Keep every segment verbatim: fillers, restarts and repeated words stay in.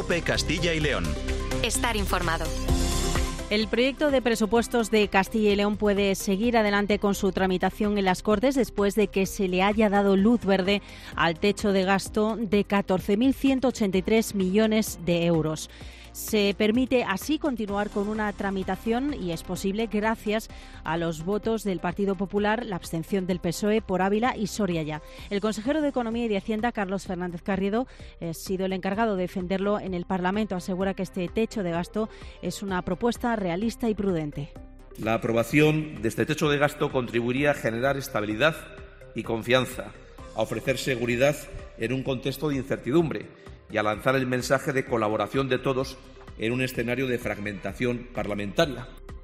COPE Castilla y León. Estar informado. El proyecto de presupuestos de Castilla y León puede seguir adelante con su tramitación en las Cortes después de que se le haya dado luz verde al techo de gasto de catorce mil ciento ochenta y tres millones de euros. Se permite así continuar con una tramitación y es posible gracias a los votos del Partido Popular, la abstención del P S O E por Ávila y Soria ya. El consejero de Economía y de Hacienda, Carlos Fernández Carriedo, ha sido el encargado de defenderlo en el Parlamento. Asegura que este techo de gasto es una propuesta realista y prudente. La aprobación de este techo de gasto contribuiría a generar estabilidad y confianza, a ofrecer seguridad en un contexto de incertidumbre y a lanzar el mensaje de colaboración de todos en un escenario de fragmentación parlamentaria.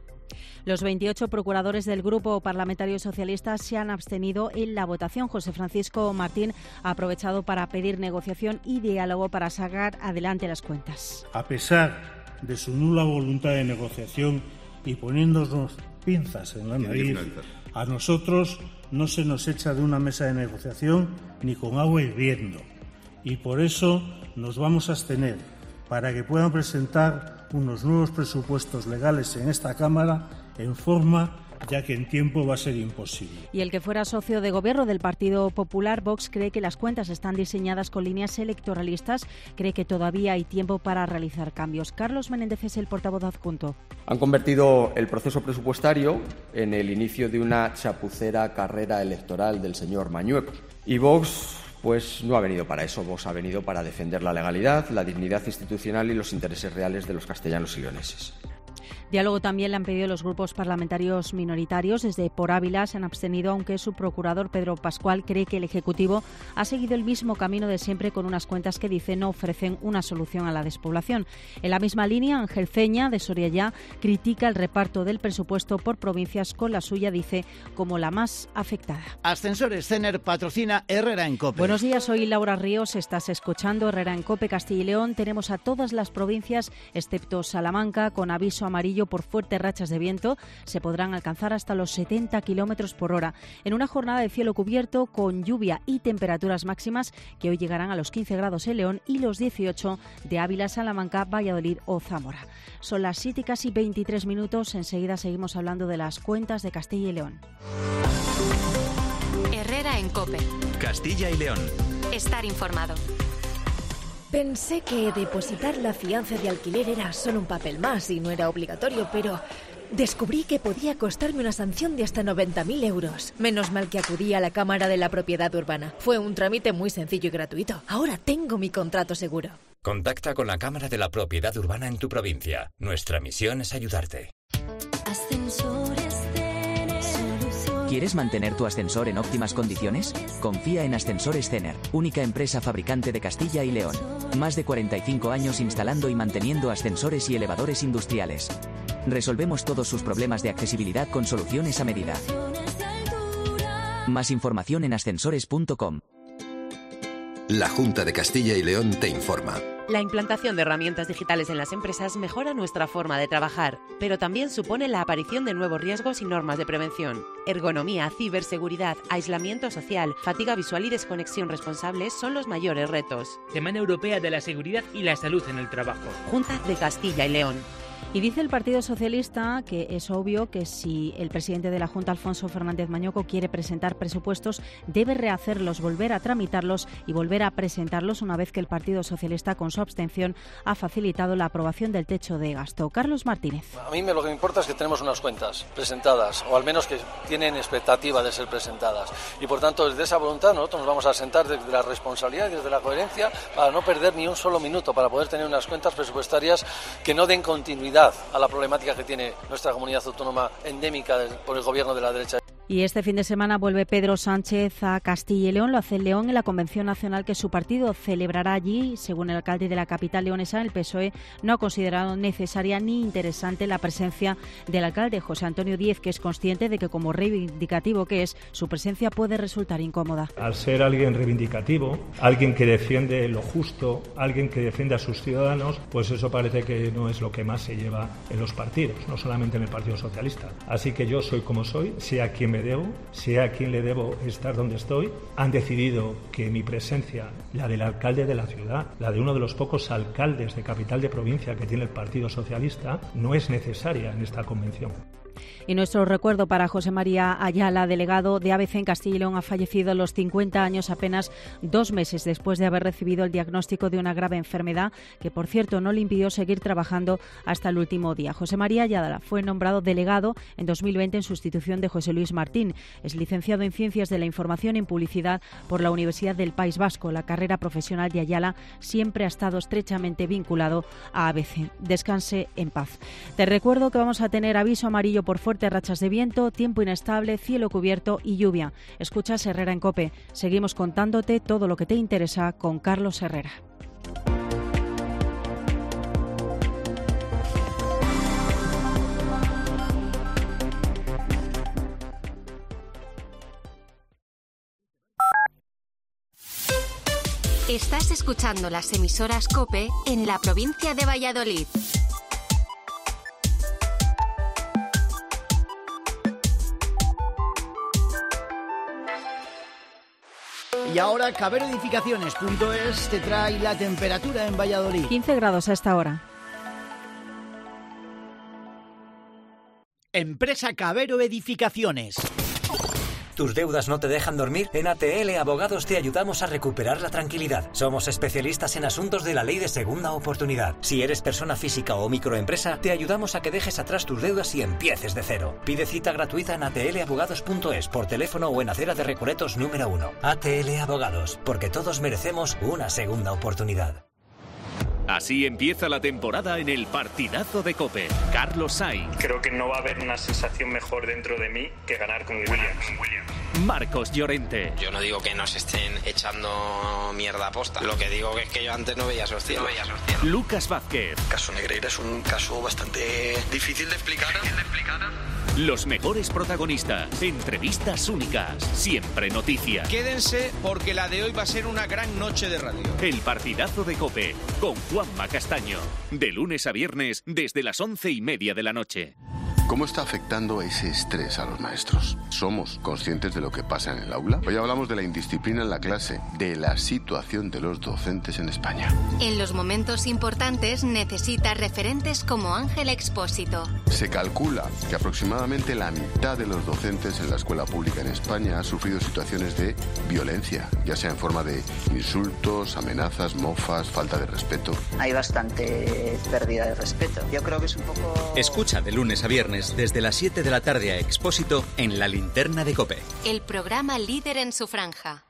Los veintiocho procuradores del Grupo Parlamentario Socialista se han abstenido en la votación. José Francisco Martín ha aprovechado para pedir negociación y diálogo para sacar adelante las cuentas. A pesar de su nula voluntad de negociación y poniéndonos pinzas en la nariz, a nosotros no se nos echa de una mesa de negociación ni con agua hirviendo. Y por eso nos vamos a abstener, para que puedan presentar unos nuevos presupuestos legales en esta Cámara en forma, ya que en tiempo va a ser imposible. Y el que fuera socio de gobierno del Partido Popular, Vox, cree que las cuentas están diseñadas con líneas electoralistas, cree que todavía hay tiempo para realizar cambios. Carlos Menéndez es el portavoz adjunto. Han convertido el proceso presupuestario en el inicio de una chapucera carrera electoral del señor Mañueco. Y Vox pues no ha venido para eso. Vox ha venido para defender la legalidad, la dignidad institucional y los intereses reales de los castellanos y leoneses. Diálogo también le han pedido los grupos parlamentarios minoritarios. Desde Por Ávila se han abstenido, aunque su procurador Pedro Pascual cree que el Ejecutivo ha seguido el mismo camino de siempre con unas cuentas que dice no ofrecen una solución a la despoblación. En la misma línea, Ángel Ceña, de Soria ya, critica el reparto del presupuesto por provincias con la suya, dice, como la más afectada. Ascensores Cener patrocina Herrera en COPE. Buenos días, soy Laura Ríos, estás escuchando Herrera en COPE Castilla y León. Tenemos a todas las provincias, excepto Salamanca, con aviso amarillo por fuertes rachas de viento. Se podrán alcanzar hasta los setenta kilómetros por hora. En una jornada de cielo cubierto con lluvia y temperaturas máximas que hoy llegarán a los quince grados en León y los dieciocho de Ávila, Salamanca, Valladolid o Zamora. Son las siete y casi veintitrés minutos. Enseguida seguimos hablando de las cuentas de Castilla y León. Herrera en COPE. Castilla y León. Estar informado. Pensé que depositar la fianza de alquiler era solo un papel más y no era obligatorio, pero descubrí que podía costarme una sanción de hasta noventa mil euros. Menos mal que acudí a la Cámara de la Propiedad Urbana. Fue un trámite muy sencillo y gratuito. Ahora tengo mi contrato seguro. Contacta con la Cámara de la Propiedad Urbana en tu provincia. Nuestra misión es ayudarte. ¿Quieres mantener tu ascensor en óptimas condiciones? Confía en Ascensores Cener, única empresa fabricante de Castilla y León. Más de cuarenta y cinco años instalando y manteniendo ascensores y elevadores industriales. Resolvemos todos sus problemas de accesibilidad con soluciones a medida. Más información en ascensores punto com. La Junta de Castilla y León te informa. La implantación de herramientas digitales en las empresas mejora nuestra forma de trabajar, pero también supone la aparición de nuevos riesgos y normas de prevención. Ergonomía, ciberseguridad, aislamiento social, fatiga visual y desconexión responsable son los mayores retos. Semana Europea de la Seguridad y la Salud en el Trabajo. Junta de Castilla y León. Y dice el Partido Socialista que es obvio que si el presidente de la Junta, Alfonso Fernández Mañueco, quiere presentar presupuestos, debe rehacerlos, volver a tramitarlos y volver a presentarlos una vez que el Partido Socialista, con su abstención, ha facilitado la aprobación del techo de gasto. Carlos Martínez. A mí lo que me importa es que tenemos unas cuentas presentadas, o al menos que tienen expectativa de ser presentadas. Y por tanto, desde esa voluntad nosotros nos vamos a sentar desde la responsabilidad y desde la coherencia para no perder ni un solo minuto, para poder tener unas cuentas presupuestarias que no den continuidad a la problemática que tiene nuestra comunidad autónoma endémica por el gobierno de la derecha. Y este fin de semana vuelve Pedro Sánchez a Castilla y León. Lo hace en León en la Convención Nacional que su partido celebrará allí. Según el alcalde de la capital leonesa, el P S O E no ha considerado necesaria ni interesante la presencia del alcalde José Antonio Díez, que es consciente de que, como reivindicativo que es, su presencia puede resultar incómoda. Al ser alguien reivindicativo, alguien que defiende lo justo, alguien que defiende a sus ciudadanos, pues eso parece que no es lo que más se lleva en los partidos, no solamente en el Partido Socialista. Así que yo soy como soy, sea quien me me debo, sé a quién le debo estar donde estoy. Han decidido que mi presencia, la del alcalde de la ciudad, la de uno de los pocos alcaldes de capital de provincia que tiene el Partido Socialista, no es necesaria en esta convención. Y nuestro recuerdo para José María Ayala, delegado de A B C en Castilla y León, ha fallecido a los cincuenta años, apenas dos meses después de haber recibido el diagnóstico de una grave enfermedad que, por cierto, no le impidió seguir trabajando hasta el último día. José María Ayala fue nombrado delegado en dos mil veinte en sustitución de José Luis Martín. Es licenciado en Ciencias de la Información y en Publicidad por la Universidad del País Vasco. La carrera profesional de Ayala siempre ha estado estrechamente vinculado a A B C. Descanse en paz. Te recuerdo que vamos a tener aviso amarillo por fuertes rachas de viento, tiempo inestable, cielo cubierto y lluvia. Escuchas Herrera en COPE. Seguimos contándote todo lo que te interesa con Carlos Herrera. Estás escuchando las emisoras COPE en la provincia de Valladolid. Y ahora Cabero Edificaciones punto es te trae la temperatura en Valladolid. quince grados a esta hora. Empresa Cabero Edificaciones. ¿Tus deudas no te dejan dormir? En A T L Abogados te ayudamos a recuperar la tranquilidad. Somos especialistas en asuntos de la ley de segunda oportunidad. Si eres persona física o microempresa, te ayudamos a que dejes atrás tus deudas y empieces de cero. Pide cita gratuita en A T L Abogados punto es por teléfono o en Acera de Recoletos número uno. A T L Abogados, porque todos merecemos una segunda oportunidad. Así empieza la temporada en el partidazo de COPE. Carlos Sainz. Creo que no va a haber una sensación mejor dentro de mí que ganar con Williams. Marcos Llorente. Yo no digo que nos estén echando mierda a posta. Lo que digo es que yo antes no veía esos cielos. No veía esos cielos. Lucas Vázquez. El caso Negreira es un caso bastante difícil de explicar. Difícil de explicar. Los mejores protagonistas, entrevistas únicas, siempre noticias. Quédense porque la de hoy va a ser una gran noche de radio. El partidazo de COPE con Juanma Castaño. De lunes a viernes desde las once y media de la noche. ¿Cómo está afectando ese estrés a los maestros? ¿Somos conscientes de lo que pasa en el aula? Hoy hablamos de la indisciplina en la clase, de la situación de los docentes en España. En los momentos importantes necesita referentes como Ángel Expósito. Se calcula que aproximadamente la mitad de los docentes en la escuela pública en España ha sufrido situaciones de violencia, ya sea en forma de insultos, amenazas, mofas, falta de respeto. Hay bastante pérdida de respeto. Yo creo que es un poco... Escucha de lunes a viernes desde las siete de la tarde a Expósito en La Linterna de COPE. El programa líder en su franja.